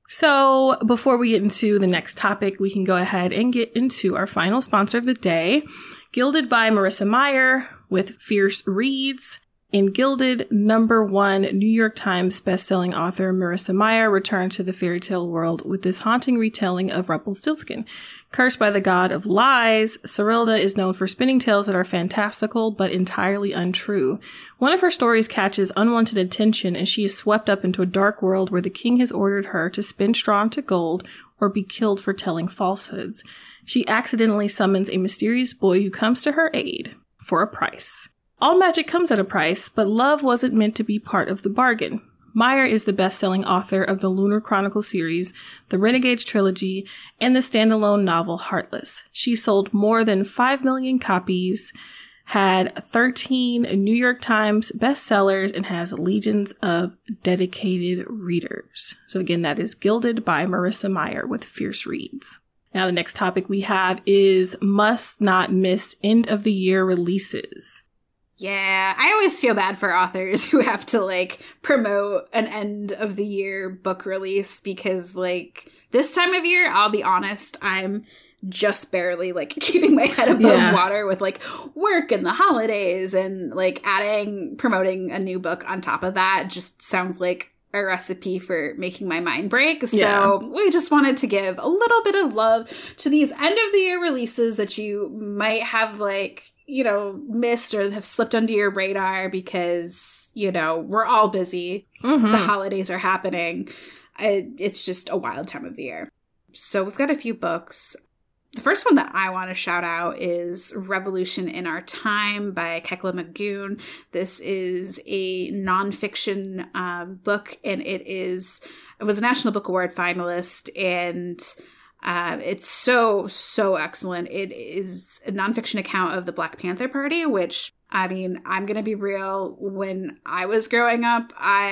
So before we get into the next topic, we can go ahead and get into our final sponsor of the day, Gilded by Marissa Meyer with Fierce Reads. In Gilded, number one New York Times bestselling author Marissa Meyer returned to the fairy tale world with this haunting retelling of Rumpelstiltskin. Cursed by the god of lies, Serilda is known for spinning tales that are fantastical but entirely untrue. One of her stories catches unwanted attention and she is swept up into a dark world where the king has ordered her to spin straw into gold or be killed for telling falsehoods. She accidentally summons a mysterious boy who comes to her aid for a price. All magic comes at a price, but love wasn't meant to be part of the bargain. Meyer is the best-selling author of the Lunar Chronicle series, the Renegades trilogy, and the standalone novel Heartless. She sold more than five million copies, had thirteen New York Times bestsellers, and has legions of dedicated readers. So again, that is Gilded by Marissa Meyer with Fierce Reads. Now the next topic we have is must not miss end of the year releases. Yeah, I always feel bad for authors who have to, like, promote an end of the year book release because, like, this time of year, I'll be honest, I'm just barely, like, keeping my head above yeah. water with, like, work and the holidays and, like, adding, promoting a new book on top of that just sounds like a recipe for making my mind break. So yeah. we just wanted to give a little bit of love to these end of the year releases that you might have, like, you know, missed or have slipped under your radar because, you know, we're all busy. Mm-hmm. The holidays are happening. I, it's just a wild time of the year. So we've got a few books. The first one that I want to shout out is Revolution in Our Time by Kekla Magoon. This is a nonfiction um, book, and it is it was a National Book Award finalist, and Uh, it's so, so excellent. It is a nonfiction account of the Black Panther Party, which, I mean, I'm going to be real. When I was growing up,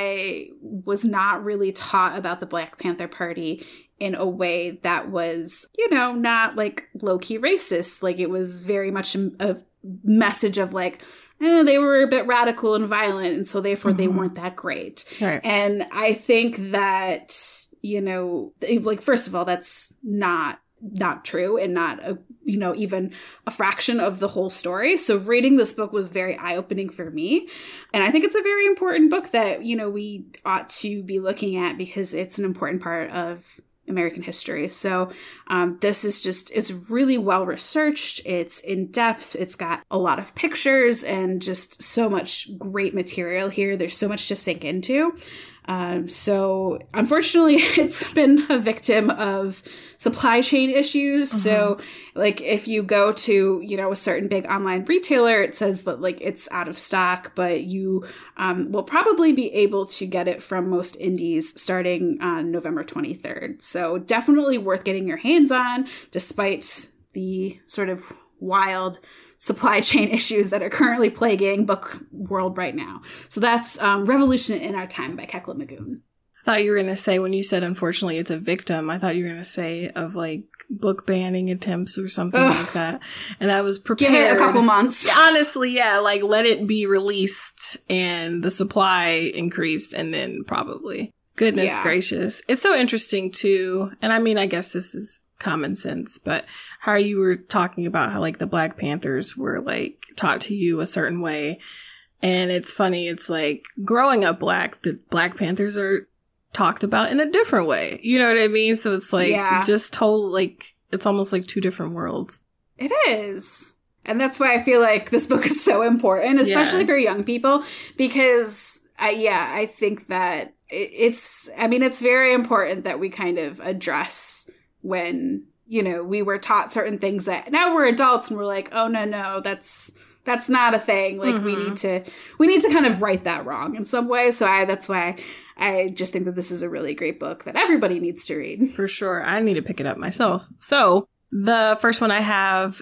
I was not really taught about the Black Panther Party in a way that was, you know, not like low-key racist. Like, it was very much a, a message of like, eh, they were a bit radical and violent, and so therefore mm-hmm. they weren't that great. Right. And I think that, you know, like, first of all, that's not not true and not, a, you know, even a fraction of the whole story. So reading this book was very eye-opening for me. And I think it's a very important book that, you know, we ought to be looking at because it's an important part of American history. So um, this is just, it's really well researched. It's in depth. It's got a lot of pictures and just so much great material here. There's so much to sink into. Um, so unfortunately, it's been a victim of supply chain issues. Mm-hmm. So like if you go to, you know, a certain big online retailer, it says that like it's out of stock, but you um, will probably be able to get it from most indies starting on November twenty-third. So definitely worth getting your hands on, despite the sort of wild supply chain issues that are currently plaguing book world right now. So that's um, Revolution in Our Time by Kekla Magoon. I thought you were going to say, when you said, unfortunately, it's a victim, I thought you were going to say of like book banning attempts or something Ugh. like that. And I was prepared. Give it a couple months. Honestly, yeah, like let it be released and the supply increased and then probably. Goodness yeah. gracious. It's so interesting too. And I mean, I guess this is common sense, but how you were talking about how like the Black Panthers were like taught to you a certain way. And it's funny. It's like growing up Black, the Black Panthers are talked about in a different way. You know what I mean? So it's like yeah. just total, like it's almost like two different worlds. It is. And that's why I feel like this book is so important, especially yeah. for young people, because I, yeah, I think that it's, I mean, it's very important that we kind of address when, you know, we were taught certain things that now we're adults and we're like, oh, no, no, that's That's not a thing. Like, mm-hmm. we need to, we need to kind of right that wrong in some way. So I, that's why I just think that this is a really great book that everybody needs to read. For sure. I need to pick it up myself. So the first one I have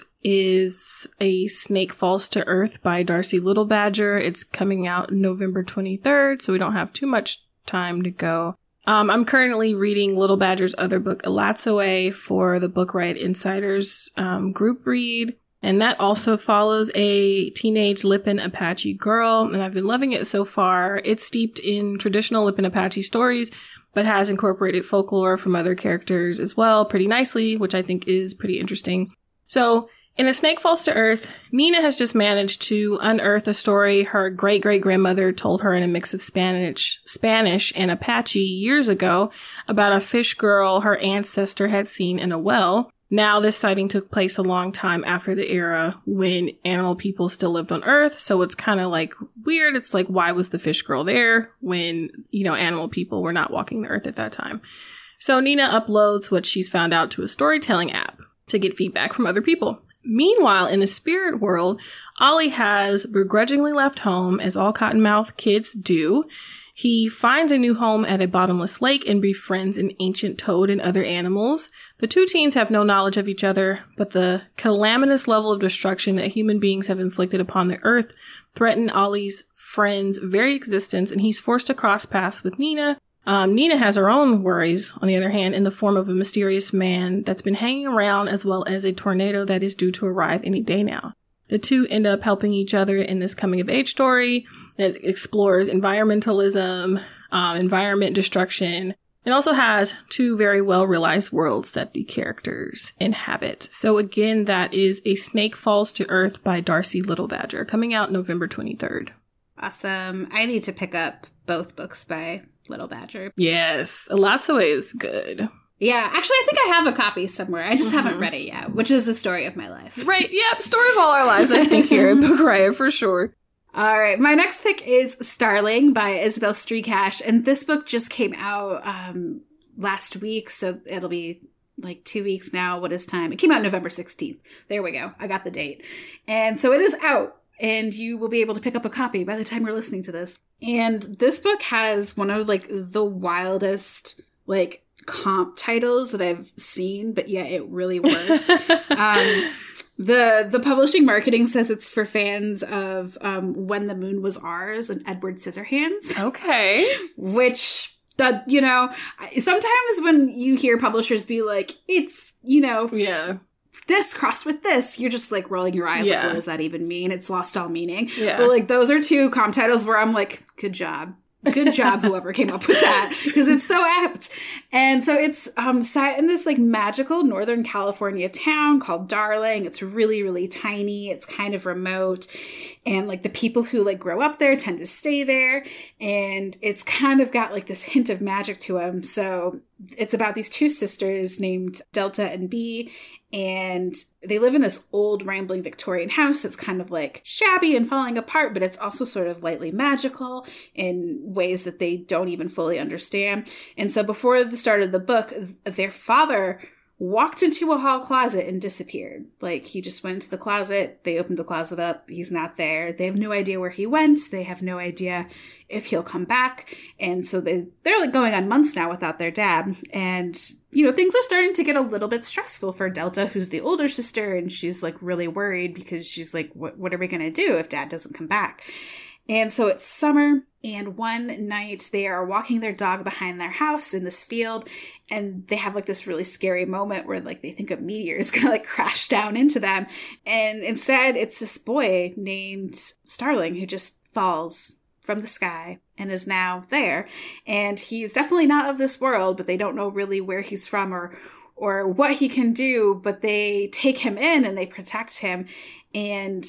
is A Snake Falls to Earth by Darcy Little Badger. It's coming out November twenty-third, so we don't have too much time to go. Um, I'm currently reading Little Badger's other book, Elatsoe, for the Book Riot Insiders um, group read. And that also follows a teenage Lipan Apache girl, and I've been loving it so far. It's steeped in traditional Lipan Apache stories, but has incorporated folklore from other characters as well pretty nicely, which I think is pretty interesting. So, in A Snake Falls to Earth, Nina has just managed to unearth a story her great-great-grandmother told her in a mix of Spanish, Spanish and Apache years ago about a fish girl her ancestor had seen in a well. Now, this sighting took place a long time after the era when animal people still lived on Earth, so it's kind of like weird. It's like, why was the fish girl there when, you know, animal people were not walking the Earth at that time? So Nina uploads what she's found out to a storytelling app to get feedback from other people. Meanwhile, in the spirit world, Ollie has begrudgingly left home, as all Cottonmouth kids do. He finds a new home at a bottomless lake and befriends an ancient toad and other animals. The two teens have no knowledge of each other, but the calamitous level of destruction that human beings have inflicted upon the earth threaten Ollie's friend's very existence, and he's forced to cross paths with Nina. Um, Nina has her own worries, on the other hand, in the form of a mysterious man that's been hanging around, as well as a tornado that is due to arrive any day now. The two end up helping each other in this coming-of-age story that explores environmentalism, um, environment destruction. It also has two very well-realized worlds that the characters inhabit. So again, that is A Snake Falls to Earth by Darcy Little Badger, coming out November twenty-third. Awesome. I need to pick up both books by Little Badger. Yes, Elatsoe is good. Yeah, actually, I think I have a copy somewhere. I just mm-hmm. haven't read it yet, which is the story of my life. Right, yep, story of all our lives, I think, here at Book Riot, for sure. All right, my next pick is Starling by Isabel Streakash, and this book just came out um, last week, so it'll be like two weeks now. What is time? It came out November sixteenth. There we go. I got the date. And so it is out, and you will be able to pick up a copy by the time you're listening to this. And this book has one of, like, the wildest, like, comp titles that I've seen, but yeah, it really works. um, the the publishing marketing says it's for fans of um, When the Moon Was Ours and Edward Scissorhands. Okay. Which, that you know, sometimes when you hear publishers be like, it's, you know, yeah, this crossed with this, you're just like rolling your eyes yeah. like, what does that even mean? It's lost all meaning. Yeah. But like, those are two comp titles where I'm like, good job. Good job, whoever came up with that, because it's so apt. And so it's um, set in this like magical Northern California town called Darling. It's really, really tiny. It's kind of remote. And like the people who like grow up there tend to stay there. And it's kind of got like this hint of magic to them. So it's about these two sisters named Delta and Bee. And they live in this old rambling Victorian house that's kind of like shabby and falling apart, but it's also sort of lightly magical in ways that they don't even fully understand. And so before the start of the book, their father walked into a hall closet and disappeared. Like, he just went into the closet. They opened the closet up. He's not there. They have no idea where he went. They have no idea if he'll come back. And so they, they're like going on months now without their dad. And, you know, things are starting to get a little bit stressful for Delta, who's the older sister. And she's like really worried because she's like, what, what are we going to do if dad doesn't come back? And so it's summer, and one night they are walking their dog behind their house in this field, and they have like this really scary moment where like they think a meteor is gonna like crash down into them. And instead it's this boy named Starling who just falls from the sky and is now there. And he's definitely not of this world, but they don't know really where he's from or or what he can do, but they take him in and they protect him, and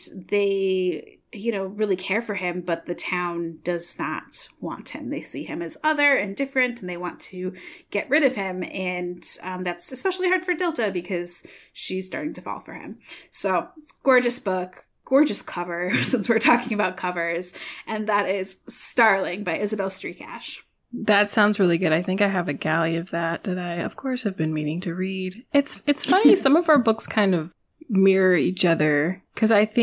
they, you know, really care for him, but the town does not want him. They see him as other and different, and they want to get rid of him. And um, that's especially hard for Delta because she's starting to fall for him. So it's a gorgeous book, gorgeous cover, since we're talking about covers. And that is Starling by Isabel Streakash. That sounds really good. I think I have a galley of that that I, of course, have been meaning to read. It's, it's funny. Some of our books kind of mirror each other because I think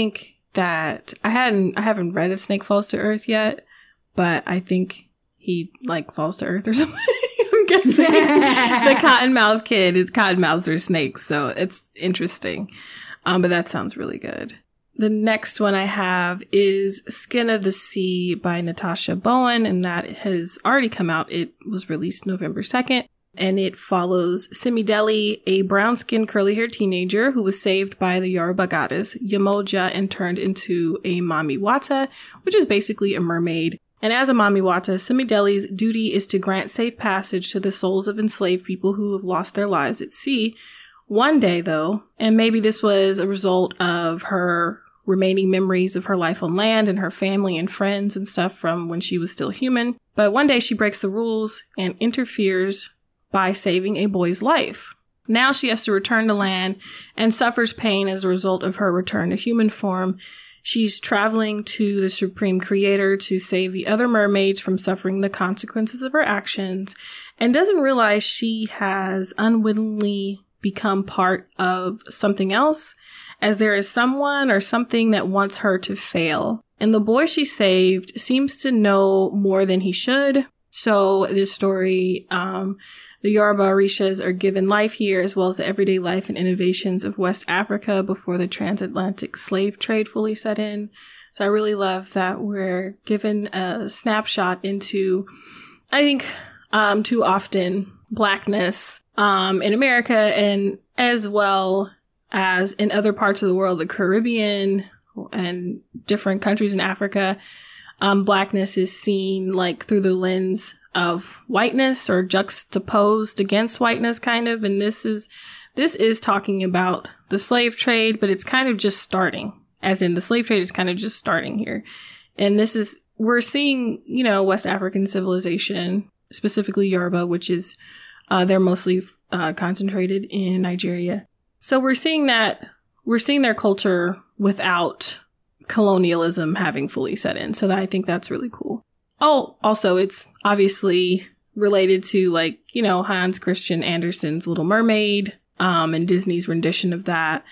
that I hadn't, I haven't read A Snake Falls to Earth yet, but I think he like falls to earth or something. I'm guessing the Cottonmouth kid, it's cottonmouths are snakes. So it's interesting. Um, but that sounds really good. The next one I have is Skin of the Sea by Natasha Bowen, and that has already come out. It was released November second, and it follows Simideli, a brown-skinned curly-haired teenager who was saved by the Yoruba goddess Yemoja and turned into a Mami Wata, which is basically a mermaid. And as a Mami Wata, Simideli's duty is to grant safe passage to the souls of enslaved people who have lost their lives at sea. One day, though, and maybe this was a result of her remaining memories of her life on land and her family and friends and stuff from when she was still human. But one day she breaks the rules and interferes by saving a boy's life. Now she has to return to land and suffers pain as a result of her return to human form. She's traveling to the Supreme Creator to save the other mermaids from suffering the consequences of her actions, and doesn't realize she has unwittingly become part of something else, as there is someone or something that wants her to fail. And the boy she saved seems to know more than he should. So this story, um, the Yoruba Orishas are given life here, as well as the everyday life and innovations of West Africa before the transatlantic slave trade fully set in. So I really love that we're given a snapshot into, I think, um, too often Blackness um, in America, and as well as in other parts of the world, the Caribbean and different countries in Africa. Um, Blackness is seen like through the lens of whiteness or juxtaposed against whiteness, kind of. And this is, this is talking about the slave trade, but it's kind of just starting, as in the slave trade is kind of just starting here. And this is, we're seeing, you know, West African civilization, specifically Yoruba, which is, uh, they're mostly, uh, concentrated in Nigeria. So we're seeing that, we're seeing their culture without colonialism having fully set in. So that, I think that's really cool. Oh, also, it's obviously related to, like, you know, Hans Christian Andersen's Little Mermaid, um, and Disney's rendition of that.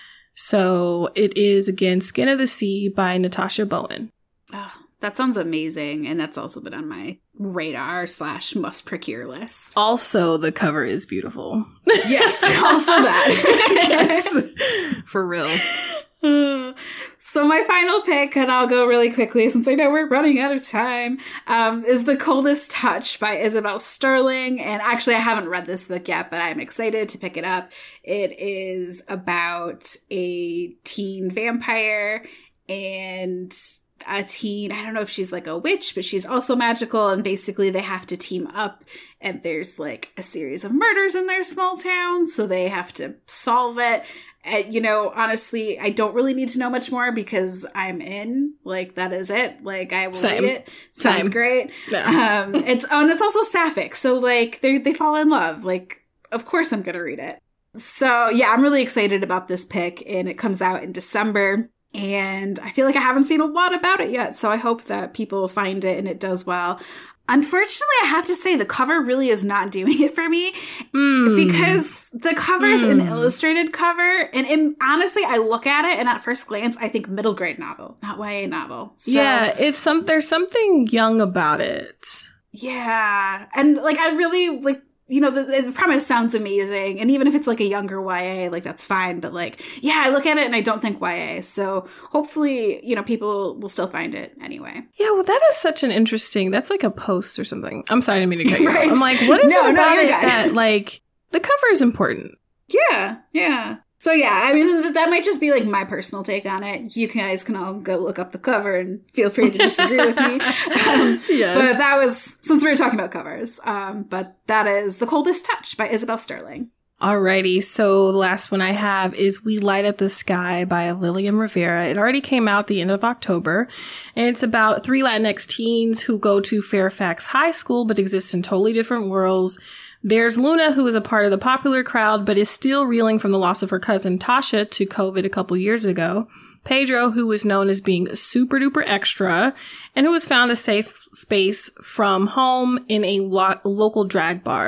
So it is, again, Skin of the Sea by Natasha Bowen. Oh, that sounds amazing. And that's also been on my radar slash must procure list. Also, the cover is beautiful. Yes, also that. Yes, for real. Uh, so my final pick, and I'll go really quickly since I know we're running out of time, um, is The Coldest Touch by Isabel Sterling. And actually, I haven't read this book yet, but I'm excited to pick it up. It is about a teen vampire and a teen, I don't know if she's like a witch, but she's also magical. And basically they have to team up, and there's like a series of murders in their small town. So they have to solve it. Uh, you know, honestly, I don't really need to know much more because I'm in. Like, that is it. Like, I will Same. read it. Sounds Same. great. Yeah. Um, it's oh, and it's also sapphic. So, like, they they fall in love. Like, of course I'm going to read it. So, yeah, I'm really excited about this pick, and it comes out in December. And I feel like I haven't seen a lot about it yet. So I hope that people find it and it does well. Unfortunately, I have to say the cover really is not doing it for me mm. because the cover is mm. an illustrated cover. And it, honestly, I look at it and at first glance, I think middle grade novel, not Y A novel. So, yeah, it's some there's something young about it. Yeah. And like, I really like, you know, the, the premise sounds amazing. And even if it's like a younger Y A, like that's fine. But like, yeah, I look at it and I don't think Y A. So hopefully, you know, people will still find it anyway. Yeah, well, that is such an interesting, that's like a post or something. I'm sorry, I didn't mean to cut you right. off. I'm like, what is no, it about no, it good. that, like, the cover is important? Yeah, yeah. So yeah, I mean, th- that might just be like my personal take on it. You guys can all go look up the cover and feel free to disagree with me. Um, yes. But that was, since we were talking about covers, um, but that is The Coldest Touch by Isabel Sterling. Alrighty, so the last one I have is We Light Up the Sky by Lillian Rivera. It already came out the end of October, and it's about three Latinx teens who go to Fairfax High School but exist in totally different worlds. There's Luna, who is a part of the popular crowd, but is still reeling from the loss of her cousin Tasha to COVID a couple years ago. Pedro, who is known as being super duper extra, and who has found a safe space from home in a lo- local drag bar.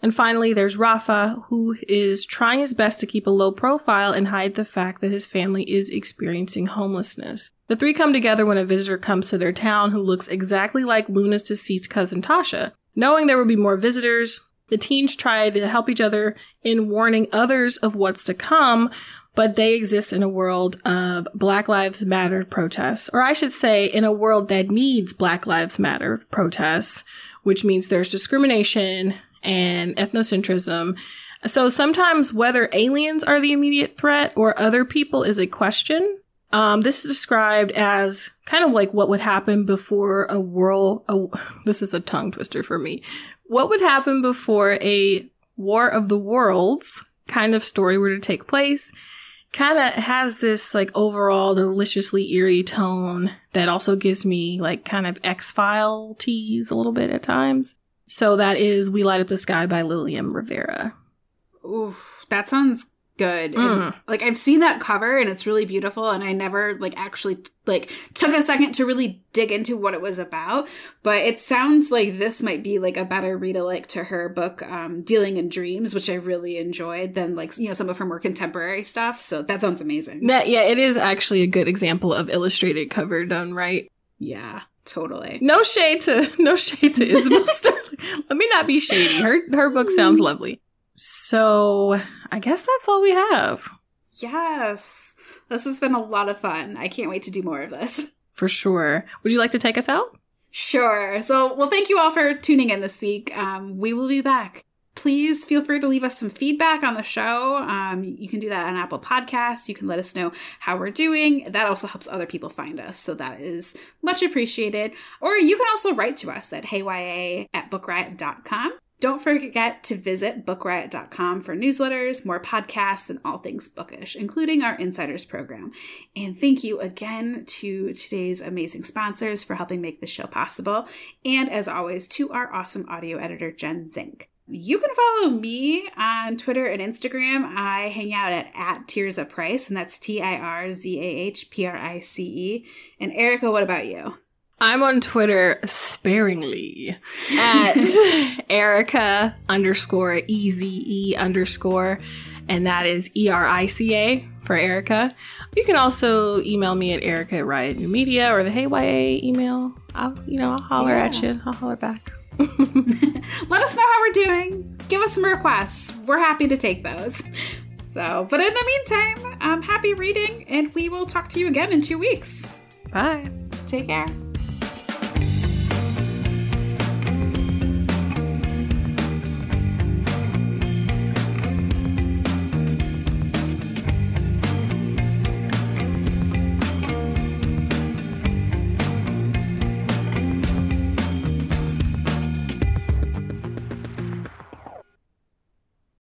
And finally, there's Rafa, who is trying his best to keep a low profile and hide the fact that his family is experiencing homelessness. The three come together when a visitor comes to their town who looks exactly like Luna's deceased cousin Tasha. Knowing there will be more visitors, the teens try to help each other in warning others of what's to come, but they exist in a world of Black Lives Matter protests, or I should say in a world that needs Black Lives Matter protests, which means there's discrimination and ethnocentrism. So sometimes whether aliens are the immediate threat or other people is a question. Um, this is described as kind of like what would happen before a world, a, this is a tongue twister for me. What would happen before a War of the Worlds kind of story were to take place? Kind of has this like overall deliciously eerie tone that also gives me like kind of X-File tease a little bit at times. So that is We Light Up the Sky by Lilian Rivera. Ooh, that sounds good. Mm. And, like, I've seen that cover and it's really beautiful, and I never like actually like took a second to really dig into what it was about. But it sounds like this might be like a better read-alike to her book, um, Dealing in Dreams, which I really enjoyed, than like, you know, some of her more contemporary stuff. So that sounds amazing. That, yeah, it is actually a good example of illustrated cover done right. Yeah. Totally. No shade to no shade to Isabel Sterling. Let me not be shady. Her her book sounds lovely. So I guess that's all we have. Yes. This has been a lot of fun. I can't wait to do more of this. For sure. Would you like to take us out? Sure. So, well, thank you all for tuning in this week. Um, we will be back. Please feel free to leave us some feedback on the show. Um, you can do that on Apple Podcasts. You can let us know how we're doing. That also helps other people find us, so that is much appreciated. Or you can also write to us at heyya at book riot dot com. Don't forget to visit book riot dot com for newsletters, more podcasts, and all things bookish, including our Insiders program. And thank you again to today's amazing sponsors for helping make this show possible. And as always, to our awesome audio editor, Jen Zink. You can follow me on Twitter and Instagram. I hang out at, at Tirza Price, and that's T I R Z A H P R I C E. And Erica, what about you? I'm on Twitter sparingly at Erica underscore E Z E underscore, and that is E R I C A for Erica. You can also email me at Erica at Riot New Media or the Hey Y A email. I'll, you know, I'll holler yeah. at you. I'll holler back. Let us know how we're doing. Give us some requests. We're happy to take those. So, but in the meantime, um, happy reading, and we will talk to you again in two weeks. Bye. Take care.